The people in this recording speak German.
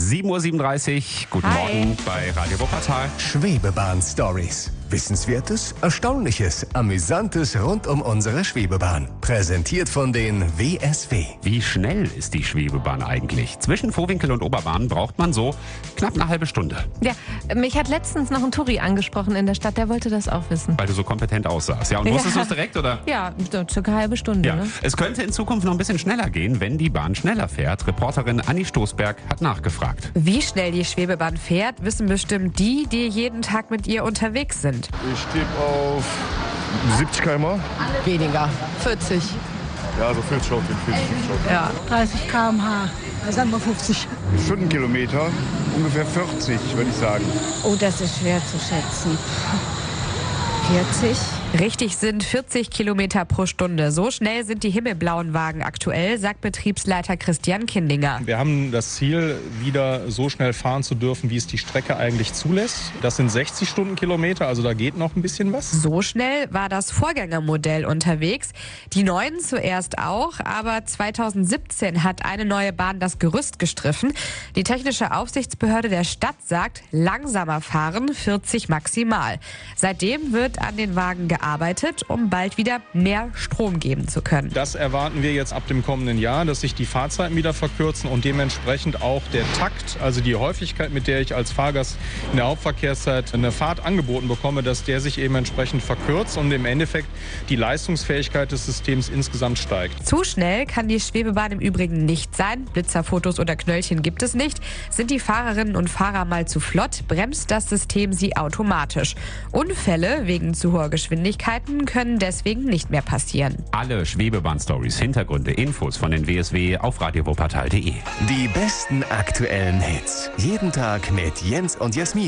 7:37 Uhr. Guten Morgen bei Radio Wuppertal. Schwebebahn-Stories. Wissenswertes, Erstaunliches, Amüsantes rund um unsere Schwebebahn. Präsentiert von den WSW. Wie schnell ist die Schwebebahn eigentlich? Zwischen Vohwinkel und Oberbahn braucht man so knapp eine halbe Stunde. Ja, mich hat letztens noch ein Touri angesprochen in der Stadt, der wollte das auch wissen. Weil du so kompetent aussahst. Ja, und wusstest du es direkt, oder? Ja, so circa eine halbe Stunde. Ja, Ne? es könnte in Zukunft noch ein bisschen schneller gehen, wenn die Bahn schneller fährt. Reporterin Anni Stoßberg hat nachgefragt. Wie schnell die Schwebebahn fährt, wissen bestimmt die jeden Tag mit ihr unterwegs sind. Ich tippe auf 70 km/h. Weniger, 40. Ja, so 40 Schaufeln, 40 Schaufeln. Ja. 30 km/h, sagen wir 50. Stundenkilometer, ungefähr 40, würde ich sagen. Oh, das ist schwer zu schätzen. 40? Richtig sind 40 Kilometer pro Stunde. So schnell sind die himmelblauen Wagen aktuell, sagt Betriebsleiter Christian Kindinger. Wir haben das Ziel, wieder so schnell fahren zu dürfen, wie es die Strecke eigentlich zulässt. Das sind 60 Stundenkilometer, also da geht noch ein bisschen was. So schnell war das Vorgängermodell unterwegs. Die neuen zuerst auch, aber 2017 hat eine neue Bahn das Gerüst gestriffen. Die technische Aufsichtsbehörde der Stadt sagt, langsamer fahren, 40 maximal. Seitdem wird an den Wagen gearbeitet, um bald wieder mehr Strom geben zu können. Das erwarten wir jetzt ab dem kommenden Jahr, dass sich die Fahrzeiten wieder verkürzen und dementsprechend auch der Takt, also die Häufigkeit, mit der ich als Fahrgast in der Hauptverkehrszeit eine Fahrt angeboten bekomme, dass der sich eben entsprechend verkürzt und im Endeffekt die Leistungsfähigkeit des Systems insgesamt steigt. Zu schnell kann die Schwebebahn im Übrigen nicht sein. Blitzerfotos oder Knöllchen gibt es nicht. Sind die Fahrerinnen und Fahrer mal zu flott, bremst das System sie automatisch. Unfälle wegen zu hoher Geschwindigkeiten können deswegen nicht mehr passieren. Alle Schwebebahn-Stories, Hintergründe, Infos von den WSW auf radiowuppertal.de. Die besten aktuellen Hits. Jeden Tag mit Jens und Jasmin.